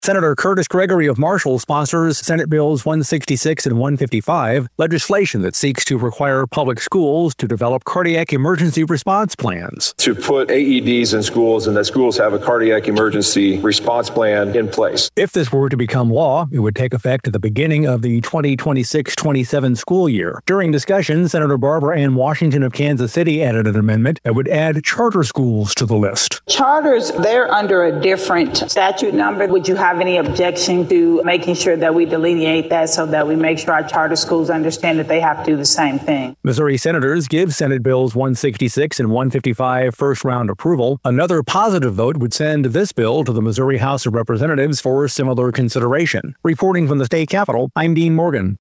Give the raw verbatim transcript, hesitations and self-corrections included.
Senator Curtis Gregory of Marshall sponsors Senate Bills one sixty-six and one fifty-five, legislation that seeks to require public schools to develop cardiac emergency response plans. To put A E Ds in schools and that schools have a cardiac emergency response plan in place. If this were to become law, it would take effect at the beginning of the twenty twenty-six twenty-seven school year. During discussion, Senator Barbara Ann Washington of Kansas City added an amendment that would add charter schools to the list. Charters, they're under a different statute number. Would you have any objection to making sure that we delineate that so that we make sure our charter schools understand that they have to do the same thing? Missouri senators give Senate Bills one sixty-six and one fifty-five first-round approval. Another positive vote would send this bill to the Missouri House of Representatives for similar consideration. Reporting from the state capitol, I'm Dean Morgan.